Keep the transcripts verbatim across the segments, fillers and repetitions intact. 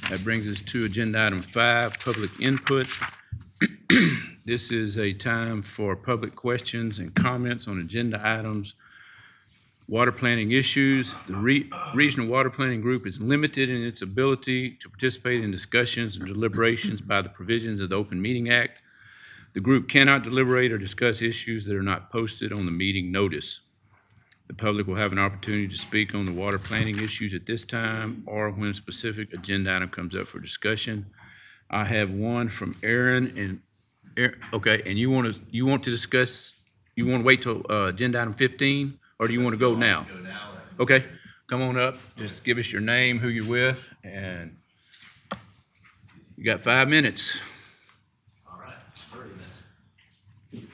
That brings us to agenda item five, public input. This is a time for public questions and comments on agenda items, water planning issues. The Re- Regional Water Planning Group is limited in its ability to participate in discussions and deliberations by the provisions of the Open Meeting Act. The group cannot deliberate or discuss issues that are not posted on the meeting notice. The public will have an opportunity to speak on the water planning issues at this time or when a specific agenda item comes up for discussion. I have one from Aaron and, Aaron- okay, and you want to, you want to discuss, you want to wait till uh, agenda item fifteen, or do you want to go now? Go now. Okay, come on up, just give us your name, who you're with, and you got five minutes. All right, hurry then.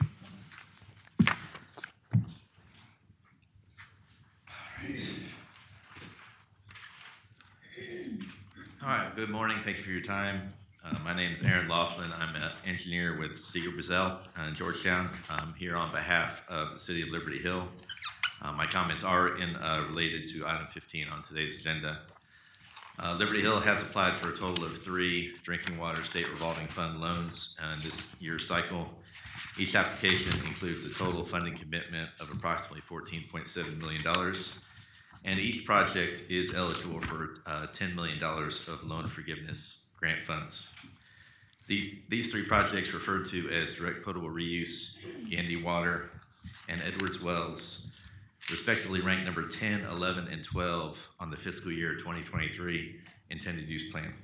All right, good morning. Thank you for your time. Uh, my name is Aaron Laughlin. I'm an engineer with Steger Brazell uh, in Georgetown. I'm here on behalf of the City of Liberty Hill. Uh, my comments are in, uh, related to item fifteen on today's agenda. Uh, Liberty Hill has applied for a total of three drinking water state revolving fund loans in this year's cycle. Each application includes a total funding commitment of approximately fourteen point seven million dollars. And each project is eligible for uh, ten million dollars of loan forgiveness grant funds. These, these three projects referred to as direct potable reuse, Gandy Water, and Edwards Wells, respectively ranked number ten, eleven, and twelve on the fiscal year twenty twenty-three intended use plan.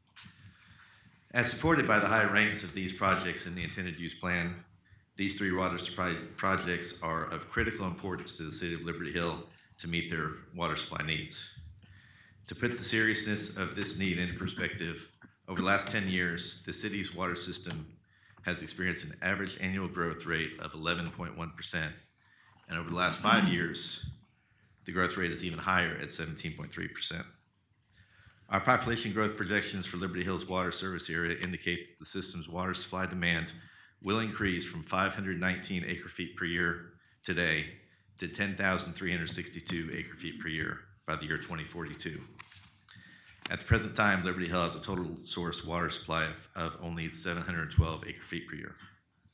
As supported by the high ranks of these projects in the intended use plan, these three water supply projects are of critical importance to the City of Liberty Hill to meet their water supply needs. To put the seriousness of this need into perspective, over the last ten years, the city's water system has experienced an average annual growth rate of eleven point one percent. And over the last five years, the growth rate is even higher at seventeen point three percent. Our population growth projections for Liberty Hill's water service area indicate that the system's water supply demand will increase from five hundred nineteen acre feet per year today to ten thousand three hundred sixty-two acre feet per year by the year twenty forty-two. At the present time, Liberty Hill has a total source water supply of, of only seven hundred twelve acre feet per year.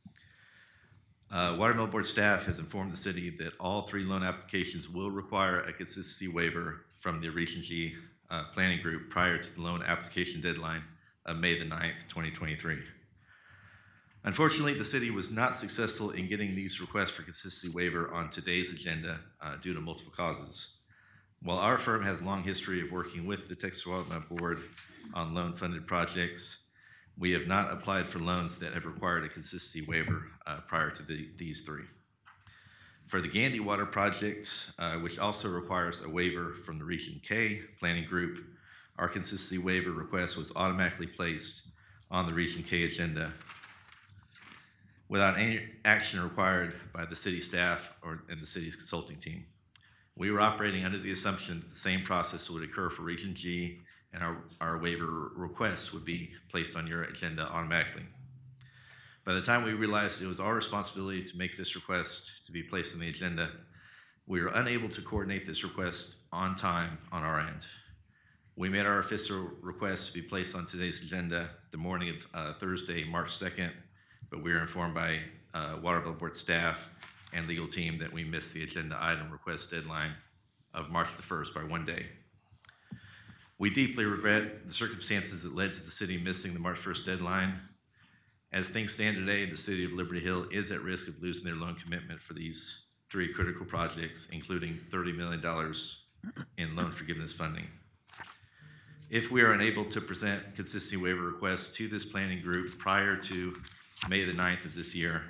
Uh, Water Mill Board staff has informed the city that all three loan applications will require a consistency waiver from the Region G uh, planning group prior to the loan application deadline of May the ninth, twenty twenty-three. Unfortunately, the city was not successful in getting these requests for consistency waiver on today's agenda uh, due to multiple causes. While our firm has a long history of working with the Texas Water Mill Board on loan-funded projects, we have not applied for loans that have required a consistency waiver uh, prior to the, these three. For the Gandy Water project, uh, which also requires a waiver from the Region K planning group, our consistency waiver request was automatically placed on the Region K agenda without any action required by the city staff or and the city's consulting team. We were operating under the assumption that the same process would occur for Region G, and our, our waiver requests would be placed on your agenda automatically. By the time we realized it was our responsibility to make this request to be placed on the agenda, we were unable to coordinate this request on time on our end. We made our official request to be placed on today's agenda the morning of uh, Thursday, March second, but we were informed by uh, Water Mill Board staff and legal team that we missed the agenda item request deadline of March the first by one day. We deeply regret the circumstances that led to the city missing the March first deadline. As things stand today, the City of Liberty Hill is at risk of losing their loan commitment for these three critical projects, including thirty million dollars in loan forgiveness funding. If we are unable to present consistency waiver requests to this planning group prior to May the ninth of this year,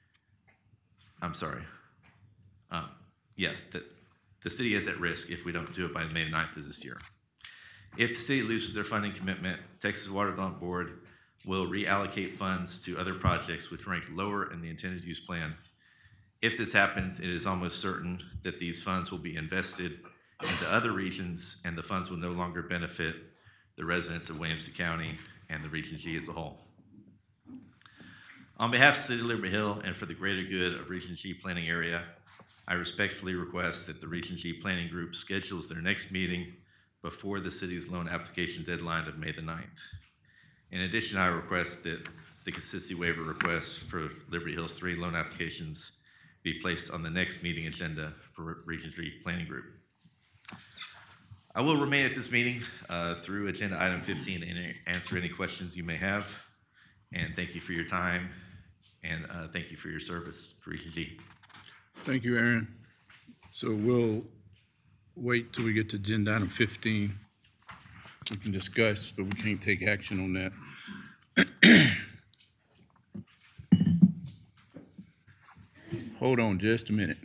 I'm sorry, um, yes, the, the city is at risk if we don't do it by May the ninth of this year. If the city loses their funding commitment, Texas Water Development Board will reallocate funds to other projects which rank lower in the intended use plan. If this happens, it is almost certain that these funds will be invested into other regions and the funds will no longer benefit the residents of Williamson County and the Region G as a whole. On behalf of the City of Liberty Hill and for the greater good of Region G planning area, I respectfully request that the Region G planning group schedules their next meeting before the city's loan application deadline of May the ninth. In addition, I request that the consistency waiver request for Liberty Hills three loan applications be placed on the next meeting agenda for Region three Planning Group. I will remain at this meeting uh, through agenda item fifteen and answer any questions you may have. And thank you for your time, and uh, thank you for your service for Region G. Thank you, Aaron. So we'll wait till we get to agenda item fifteen. We can discuss, but we can't take action on that. Hold on just a minute.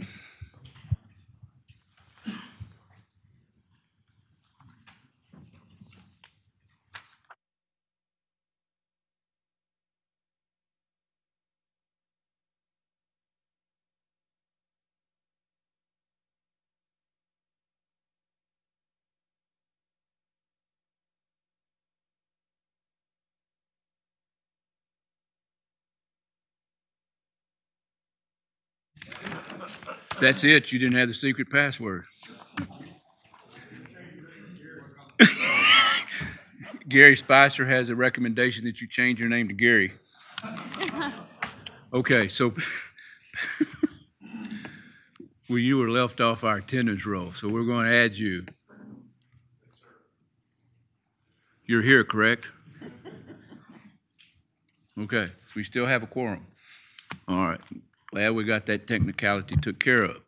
That's it. You didn't have the secret password. Gary Spicer has a recommendation that you change your name to Gary. Okay, so well, you were left off our attendance roll, so we're going to add you. You're here, correct? Okay, we still have a quorum. All right, glad we got that technicality took care of.